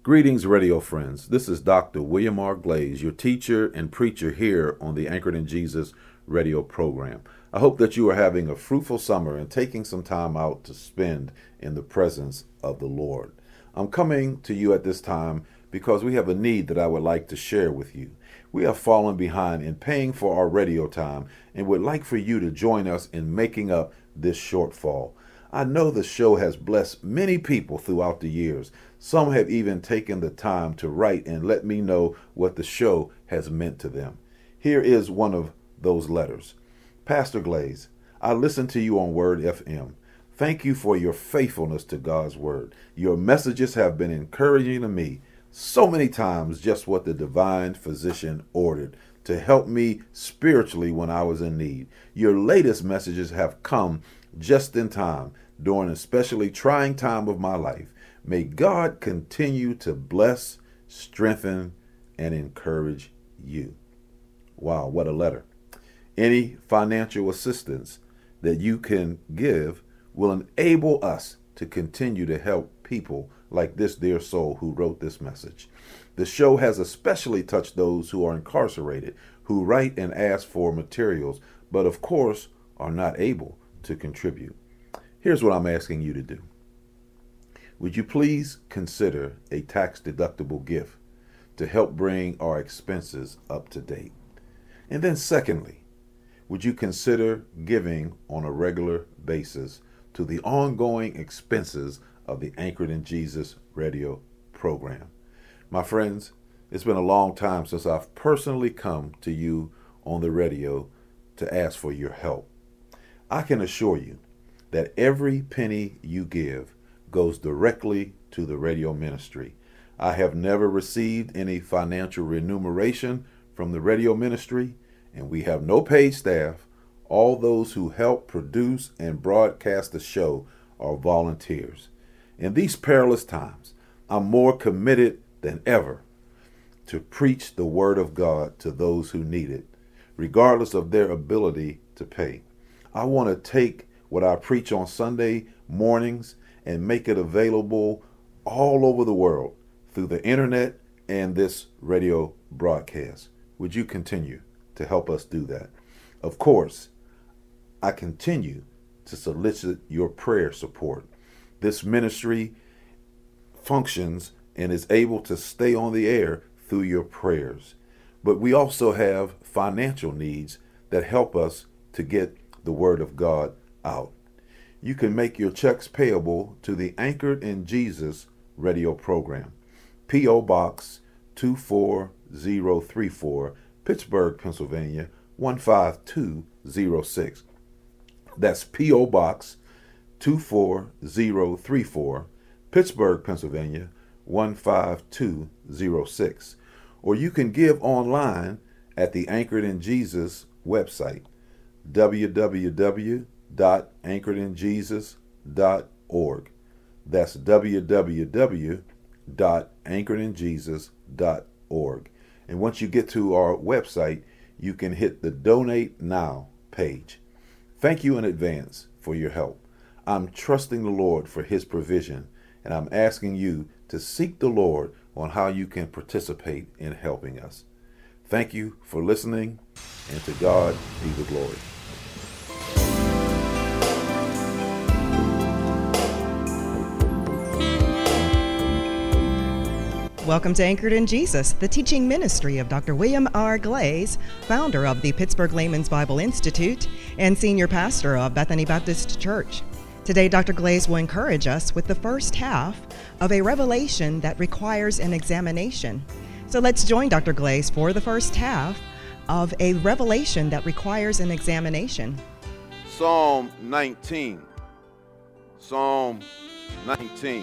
Greetings, radio friends. This is Dr. William R. Glaze, your teacher and preacher here on the Anchored in Jesus radio program. I hope that you are having a fruitful summer and taking some time out to spend in the presence of the Lord. I'm coming to you at this time because we have a need that I would like to share with you. We have fallen behind in paying for our radio time and would like for you to join us in making up this shortfall. I know the show has blessed many people throughout the years. Some have even taken the time to write and let me know what the show has meant to them. Here is one of those letters. Pastor Glaze, I listen to you on Word FM. Thank you for your faithfulness to God's Word. Your messages have been encouraging to me so many times, just what the divine physician ordered to help me spiritually when I was in need. Your latest messages have come just in time during an especially trying time of my life. May God continue to bless, strengthen, and encourage you. Wow, what a letter. Any financial assistance that you can give will enable us to continue to help people like this dear soul who wrote this message. The show has especially touched those who are incarcerated, who write and ask for materials, but of course are not able to contribute. Here's what I'm asking you to do. Would you please consider a tax-deductible gift to help bring our expenses up to date? And then secondly, would you consider giving on a regular basis to the ongoing expenses of the Anchored in Jesus radio program? My friends, it's been a long time since I've personally come to you on the radio to ask for your help. I can assure you that every penny you give goes directly to the radio ministry. I have never received any financial remuneration from the radio ministry, and we have no paid staff. All those who help produce and broadcast the show are volunteers. In these perilous times, I'm more committed than ever to preach the word of God to those who need it, regardless of their ability to pay. I want to take what I preach on Sunday mornings and make it available all over the world through the internet and this radio broadcast. Would you continue to help us do that? Of course, I continue to solicit your prayer support. This ministry functions and is able to stay on the air through your prayers. But we also have financial needs that help us to get the word of God out. You can make your checks payable to the Anchored in Jesus radio program. P.O. Box 24034, Pittsburgh, Pennsylvania 15206. That's P.O. Box 24034, Pittsburgh, Pennsylvania 15206. Or you can give online at the Anchored in Jesus website, www.anchoredinjesus.org. That's www.anchoredinjesus.org. And once you get to our website, you can hit the Donate Now page. Thank you in advance for your help. I'm trusting the Lord for his provision, and I'm asking you to seek the Lord on how you can participate in helping us. Thank you for listening, and to God be the glory. Welcome to Anchored in Jesus, the teaching ministry of Dr. William R. Glaze, founder of the Pittsburgh Layman's Bible Institute and senior pastor of Bethany Baptist Church. Today, Dr. Glaze will encourage us with the first half of a revelation that requires an examination. So let's join Dr. Glaze for the first half of a revelation that requires an examination. Psalm 19. Psalm 19.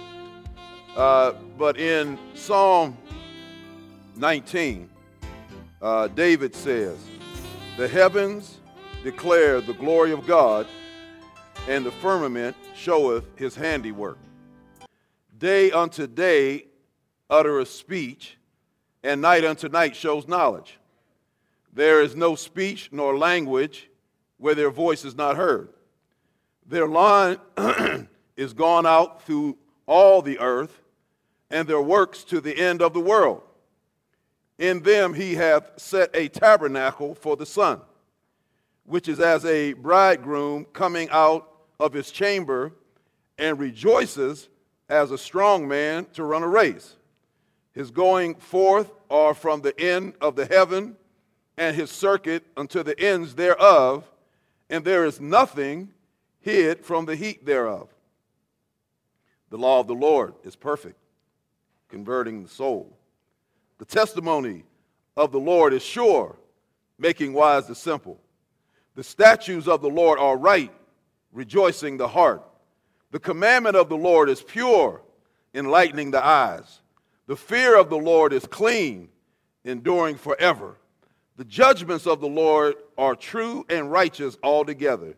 But in Psalm 19, David says, "The heavens declare the glory of God, and the firmament showeth his handiwork. Day unto day uttereth speech, and night unto night shows knowledge. There is no speech nor language where their voice is not heard. Their line is gone out through all the earth. and their works to the end of the world. In them he hath set a tabernacle for the sun, which is as a bridegroom coming out of his chamber, and rejoices as a strong man to run a race. His going forth are from the end of the heaven, and his circuit unto the ends thereof, and there is nothing hid from the heat thereof. The law of the Lord is perfect, converting the soul. The testimony of the Lord is sure, making wise the simple. The statutes of the Lord are right, rejoicing the heart. The commandment of the Lord is pure, enlightening the eyes. The fear of the Lord is clean, enduring forever. The judgments of the Lord are true and righteous altogether.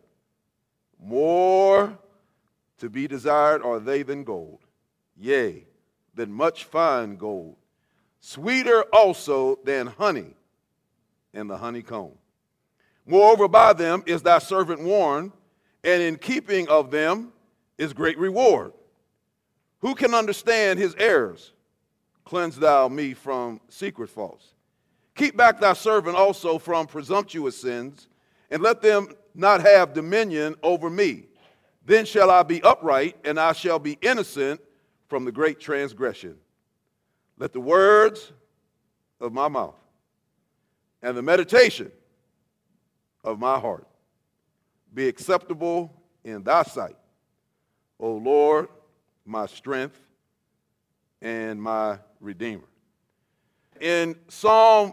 More to be desired are they than gold, yea, than much fine gold. Sweeter also than honey and the honeycomb. Moreover, by them is thy servant warned, and in keeping of them is great reward. Who can understand his errors? Cleanse thou me from secret faults. Keep back thy servant also from presumptuous sins, and let them not have dominion over me. Then shall I be upright, and I shall be innocent from the great transgression. Let the words of my mouth and the meditation of my heart be acceptable in thy sight, O Lord, my strength and my Redeemer. In Psalm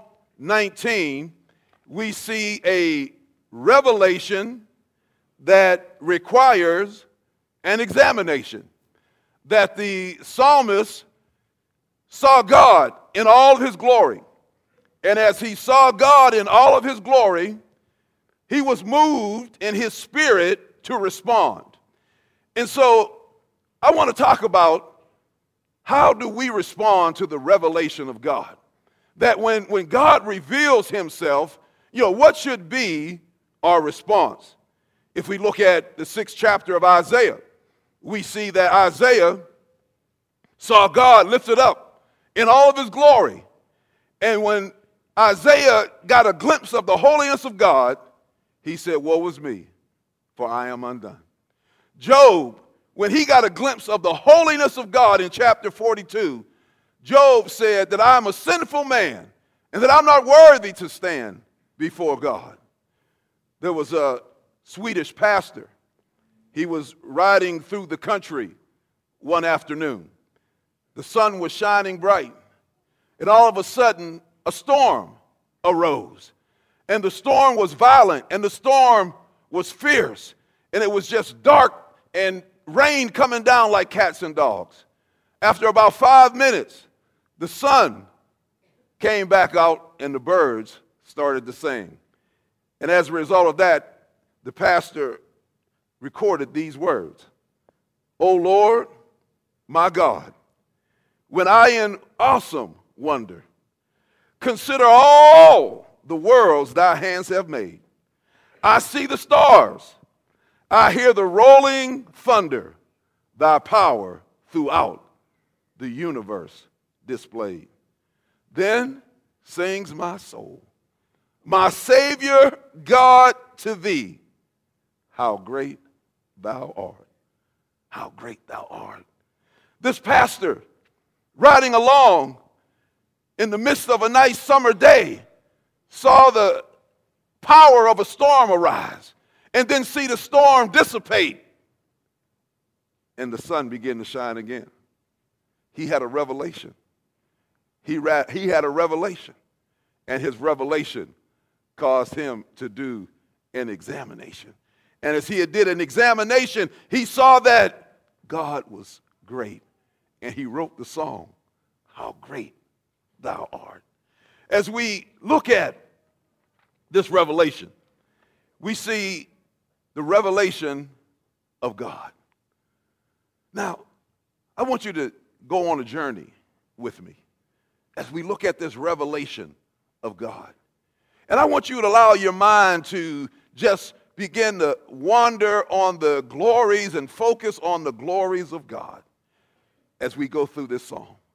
19, we see a revelation that requires an examination, that the psalmist saw God in all of his glory. And as he saw God in all of his glory, he was moved in his spirit to respond. And so I want to talk about how do we respond to the revelation of God? That when God reveals himself, what should be our response? If we look at the 6th chapter of Isaiah, we see that Isaiah saw God lifted up in all of his glory. And when Isaiah got a glimpse of the holiness of God, he said, woe is me, for I am undone. Job, when he got a glimpse of the holiness of God in chapter 42, Job said that I am a sinful man and that I'm not worthy to stand before God. There was a Swedish pastor. He was riding through the country one afternoon. The sun was shining bright, and all of a sudden, a storm arose. And the storm was violent, and the storm was fierce, and it was just dark and rain coming down like cats and dogs. After about 5 minutes, the sun came back out, and the birds started to sing. And as a result of that, the pastor recorded these words: O Lord, my God, when I in awesome wonder consider all the worlds thy hands have made, I see the stars, I hear the rolling thunder, thy power throughout the universe displayed. Then sings my soul, my Savior God, to thee, how great thou art. How great thou art. This pastor, riding along in the midst of a nice summer day, saw the power of a storm arise and then see the storm dissipate and the sun begin to shine again. He had a revelation. He had a revelation, and his revelation caused him to do an examination. And as he did an examination, he saw that God was great. And he wrote the song, How Great Thou Art. As we look at this revelation, we see the revelation of God. Now, I want you to go on a journey with me as we look at this revelation of God. And I want you to allow your mind to just begin to wander on the glories and focus on the glories of God as we go through this song.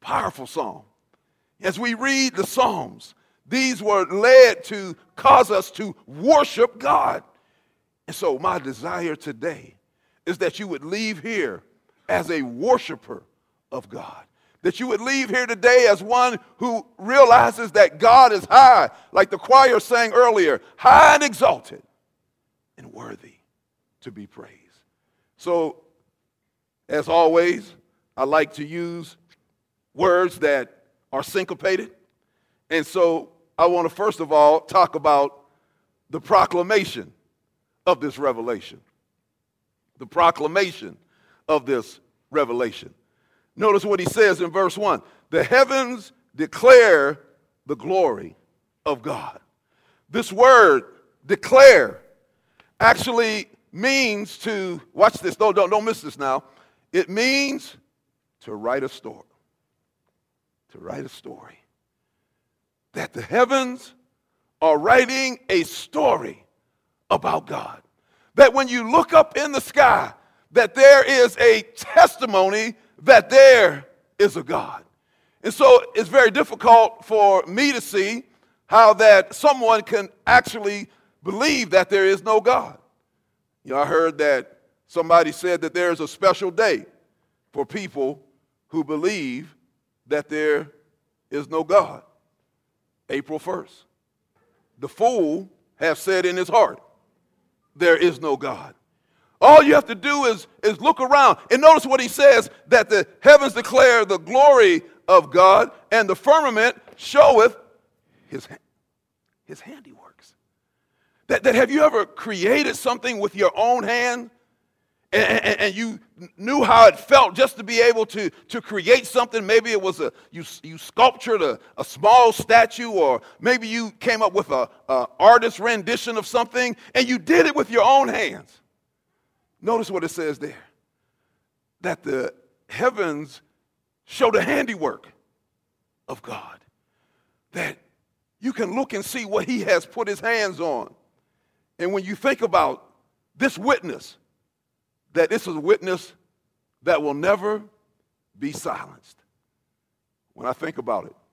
Powerful psalm. As we read the Psalms, these were led to cause us to worship God. And so my desire today is that you would leave here as a worshiper of God. That you would leave here today as one who realizes that God is high, like the choir sang earlier, high and exalted and worthy to be praised. So, as always, I like to use words that are syncopated. And so I want to first of all talk about the proclamation of this revelation. The proclamation of this revelation. Notice what he says in verse 1. The heavens declare the glory of God. This word, declare, actually means to, watch this, don't miss this now. It means to write a story. To write a story. That the heavens are writing a story about God. That when you look up in the sky, that there is a testimony that there is a God. And so it's very difficult for me to see how that someone can actually believe that there is no God. You know, I heard that somebody said that there is a special day for people who believe that there is no God. April 1st. The fool has said in his heart, there is no God. All you have to do is look around. And notice what he says, that the heavens declare the glory of God, and the firmament showeth his handiworks. That have you ever created something with your own hand? And you knew how it felt just to be able to create something. Maybe it was you sculptured a small statue, or maybe you came up with a artist's rendition of something, and you did it with your own hands. Notice what it says there, that the heavens show the handiwork of God, that you can look and see what he has put his hands on. And when you think about this witness, that this is a witness that will never be silenced. When I think about it,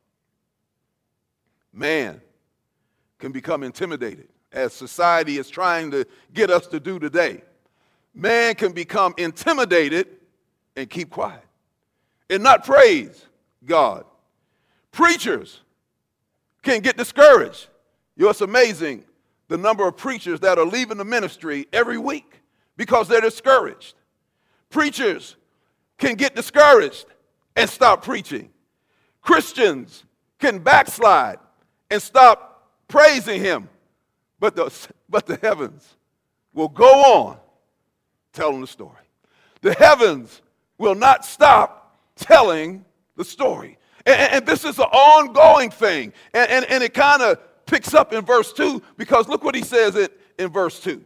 man can become intimidated, as society is trying to get us to do today. Man can become intimidated and keep quiet and not praise God. Preachers can get discouraged. You know, it's amazing the number of preachers that are leaving the ministry every week because they're discouraged. Preachers can get discouraged and stop preaching. Christians can backslide and stop praising him. But the heavens will go on telling the story. The heavens will not stop telling the story. And this is an ongoing thing. And it kind of picks up in verse 2, because look what he says in verse 2.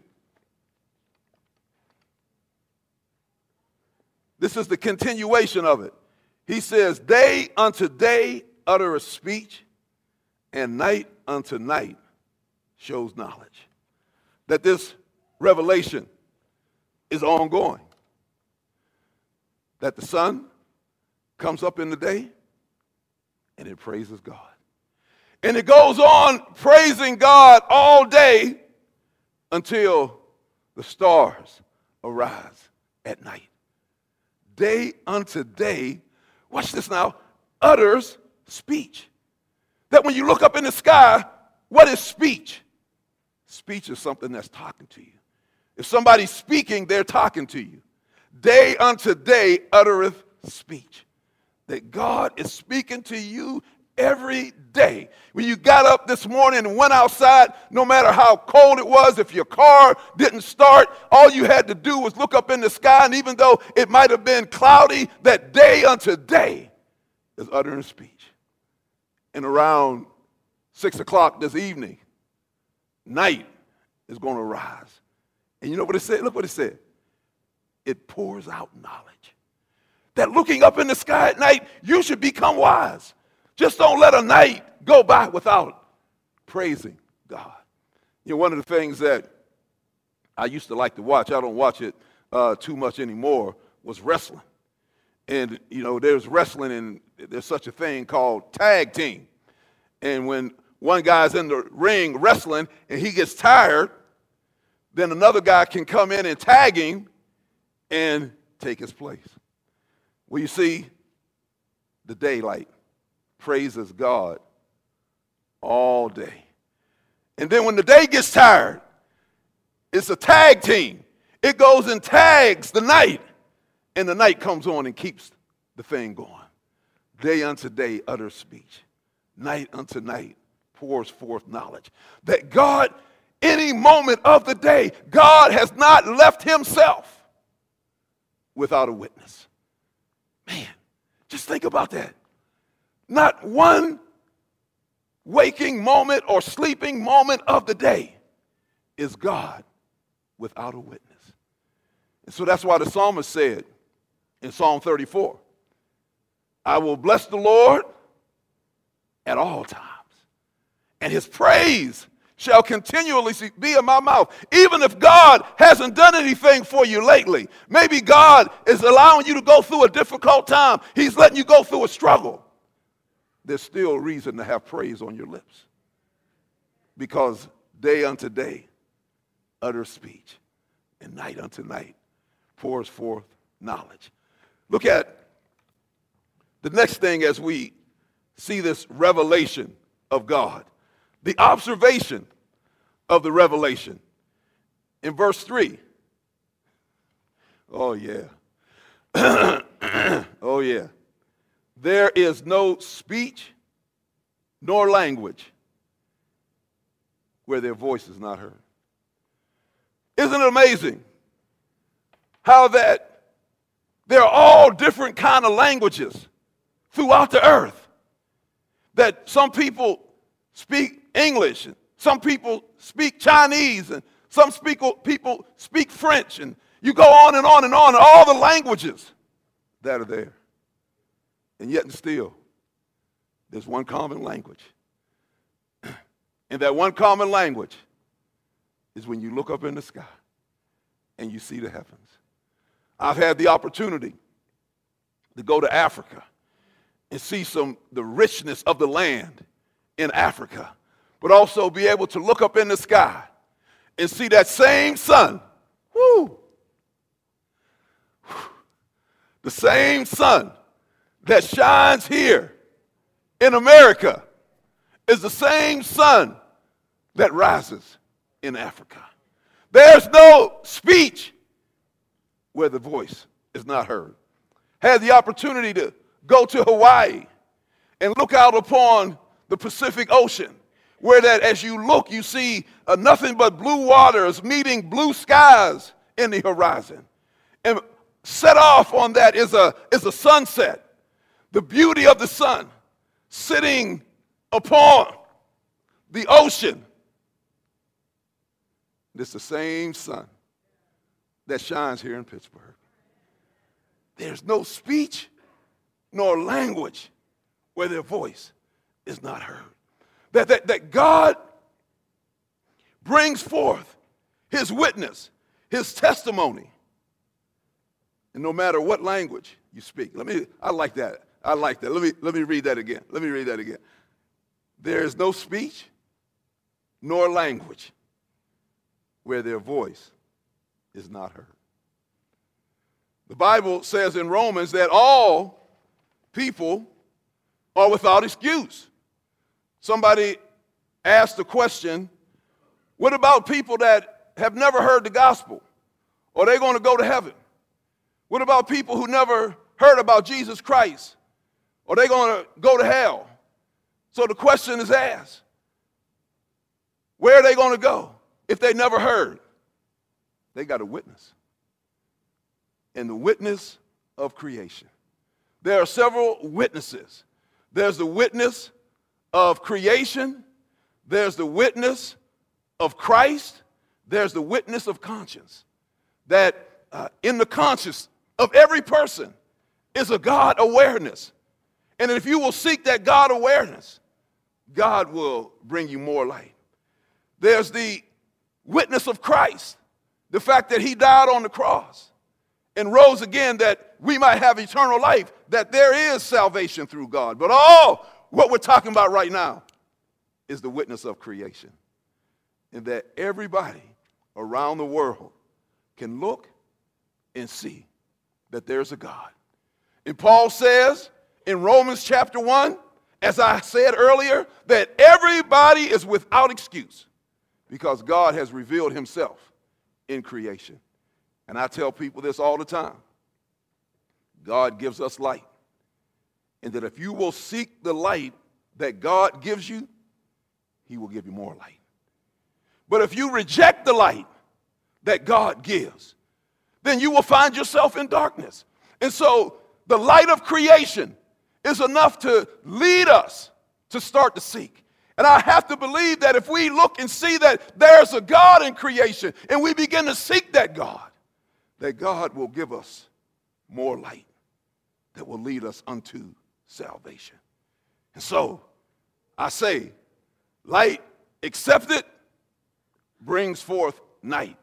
This is the continuation of it. He says, day unto day utter a speech, and night unto night shows knowledge. That this revelation is ongoing. That the sun comes up in the day and it praises God. And it goes on praising God all day until the stars arise at night. Day unto day, watch this now, utters speech. That when you look up in the sky, what is speech? Speech is something that's talking to you. If somebody's speaking, they're talking to you. Day unto day uttereth speech. That God is speaking to you every day. When you got up this morning and went outside, no matter how cold it was, if your car didn't start, all you had to do was look up in the sky, and even though it might have been cloudy, that day unto day is uttering speech. And around 6 o'clock this evening, night is going to rise. And you know what it said? Look what it said. It pours out knowledge. That looking up in the sky at night, you should become wise. Just don't let a night go by without praising God. You know, one of the things that I used to like to watch, I don't watch it too much anymore, was wrestling. And, you know, there's wrestling, and there's such a thing called tag team. And when one guy's in the ring wrestling and he gets tired, then another guy can come in and tag him and take his place. Well, you see, the daylight praises God all day. And then when the day gets tired, it's a tag team. It goes and tags the night, and the night comes on and keeps the thing going. Day unto day utters speech. Night unto night pours forth knowledge. That God, any moment of the day, God has not left himself without a witness. Man, just think about that. Not one waking moment or sleeping moment of the day is God without a witness. And so that's why the psalmist said in Psalm 34, I will bless the Lord at all times, and his praise shall continually be in my mouth. Even if God hasn't done anything for you lately, maybe God is allowing you to go through a difficult time. He's letting you go through a struggle. There's still reason to have praise on your lips, because day unto day utters speech, and night unto night pours forth knowledge. Look at the next thing as we see this revelation of God, the observation of the revelation. In verse 3, oh yeah, oh yeah. There is no speech nor language where their voice is not heard. Isn't it amazing how that there are all different kind of languages throughout the earth? That some people speak English, and some people speak Chinese, and some people speak French, and you go on and on and on, and all the languages that are there. And yet and still, there's one common language. And that one common language is when you look up in the sky and you see the heavens. I've had the opportunity to go to Africa and see the richness of the land in Africa, but also be able to look up in the sky and see that same sun. Woo! The same sun that shines here in America is the same sun that rises in Africa. There's no speech where the voice is not heard. Had the opportunity to go to Hawaii and look out upon the Pacific Ocean, where that as you look, you see nothing but blue waters meeting blue skies in the horizon. And set off on that is a sunset. The beauty of the sun sitting upon the ocean. It's the same sun that shines here in Pittsburgh. There's no speech nor language where their voice is not heard. That God brings forth his witness, his testimony. And no matter what language you speak. I like that. Let me read that again. There is no speech nor language where their voice is not heard. The Bible says in Romans that all people are without excuse. Somebody asked the question, what about people that have never heard the gospel? Are they going to go to heaven? What about people who never heard about Jesus Christ? Are they going to go to hell? So the question is asked, where are they going to go if they never heard? They got a witness. And the witness of creation. There are several witnesses. There's the witness of creation. There's the witness of Christ. There's the witness of conscience. That in the conscience of every person is a God awareness. And if you will seek that God awareness, God will bring you more light. There's the witness of Christ, the fact that he died on the cross and rose again that we might have eternal life, that there is salvation through God. But all what we're talking about right now is the witness of creation. And that everybody around the world can look and see that there's a God. And Paul says in Romans chapter 1, as I said earlier, that everybody is without excuse because God has revealed himself in creation. And I tell people this all the time. God gives us light. And that if you will seek the light that God gives you, he will give you more light. But if you reject the light that God gives, then you will find yourself in darkness. And so the light of creation is enough to lead us to start to seek. And I have to believe that if we look and see that there's a God in creation and we begin to seek that God will give us more light that will lead us unto salvation. And so I say, light accepted brings forth light.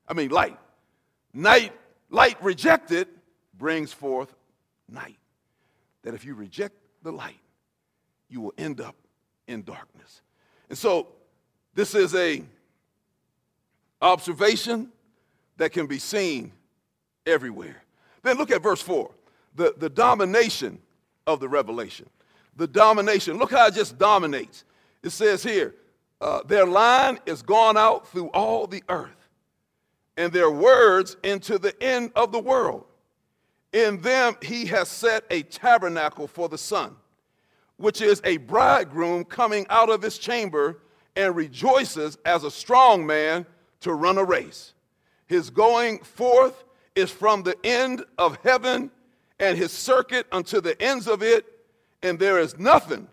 Light rejected brings forth night. That if you reject the light, you will end up in darkness. And so this is a observation that can be seen everywhere. Then look at verse 4, the domination of the revelation. The domination, look how it just dominates. It says here, their line is gone out through all the earth, and their words into the end of the world. In them he has set a tabernacle for the sun, which is a bridegroom coming out of his chamber and rejoices as a strong man to run a race. His going forth is from the end of heaven and his circuit unto the ends of it, and there is nothing,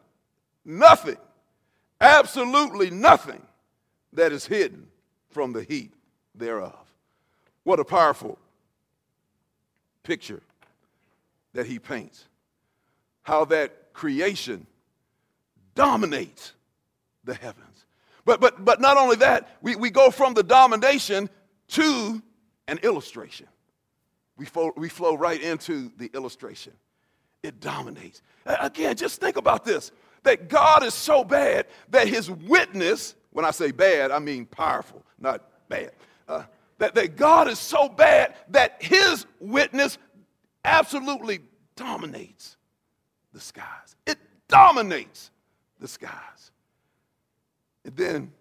absolutely nothing that is hidden from the heat thereof. What a powerful picture that he paints. How that creation dominates the heavens. But not only that, we go from the domination to an illustration. We flow right into the illustration. It dominates. Again, just think about this. That God is so bad that his witness, when I say bad, I mean powerful, not bad. That God is so bad that his witness absolutely dominates the skies. It dominates the skies. And then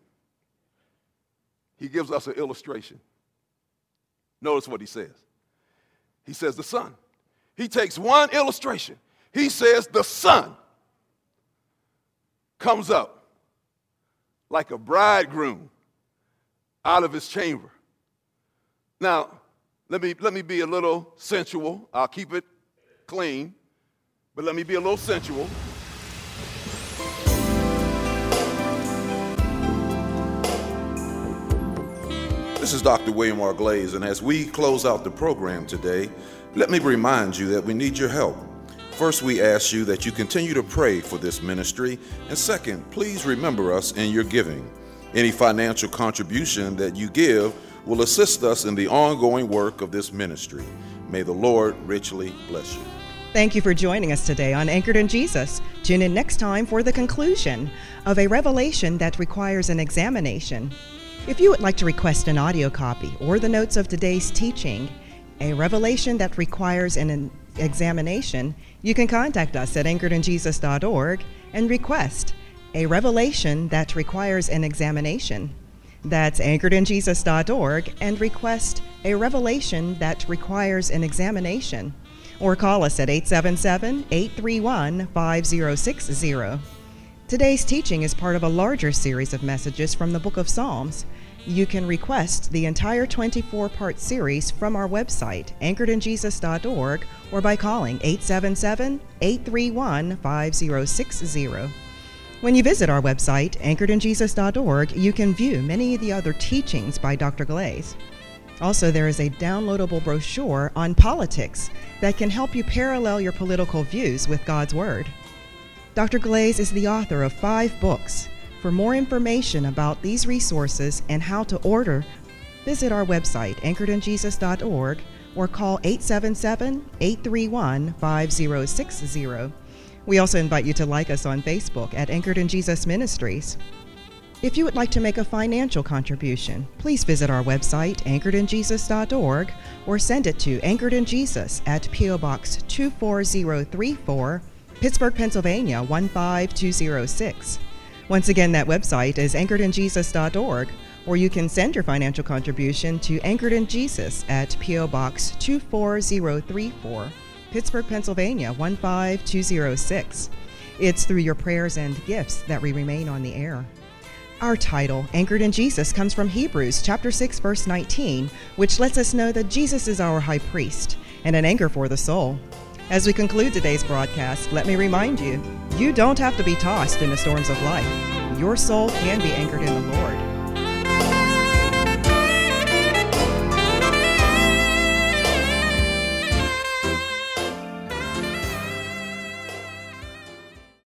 he gives us an illustration. Notice what he says. He says the sun. He takes one illustration. He says the sun comes up like a bridegroom out of his chamber. Now, let me be a little sensual. I'll keep it clean, but let me be a little sensual. This is Dr. William R. Glaze, and as we close out the program today, let me remind you that we need your help. First, we ask you that you continue to pray for this ministry, and second, please remember us in your giving. Any financial contribution that you give will assist us in the ongoing work of this ministry. May the Lord richly bless you. Thank you for joining us today on Anchored in Jesus. Tune in next time for the conclusion of a revelation that requires an examination. If you would like to request an audio copy or the notes of today's teaching, a revelation that requires an examination, you can contact us at anchoredinjesus.org and request a revelation that requires an examination. That's anchoredinjesus.org and request a revelation that requires an examination. Or call us at 877-831-5060. Today's teaching is part of a larger series of messages from the Book of Psalms. You can request the entire 24-part series from our website, anchoredinjesus.org, or by calling 877-831-5060. When you visit our website, anchoredinjesus.org, you can view many of the other teachings by Dr. Glaze. Also, there is a downloadable brochure on politics that can help you parallel your political views with God's Word. Dr. Glaze is the author of 5 books. For more information about these resources and how to order, visit our website, anchoredinjesus.org, or call 877-831-5060. We also invite you to like us on Facebook at Anchored in Jesus Ministries. If you would like to make a financial contribution, please visit our website, anchoredinjesus.org, or send it to Anchored in Jesus at P.O. Box 24034, Pittsburgh, Pennsylvania 15206. Once again, that website is anchoredinjesus.org, or you can send your financial contribution to Anchored in Jesus at P.O. Box 24034, Pittsburgh, Pennsylvania 15206. It's through your prayers and gifts that we remain on the air. Our title, Anchored in Jesus, comes from Hebrews chapter 6, verse 19, which lets us know that Jesus is our high priest and an anchor for the soul. As we conclude today's broadcast, let me remind you, you don't have to be tossed in the storms of life. Your soul can be anchored in the Lord.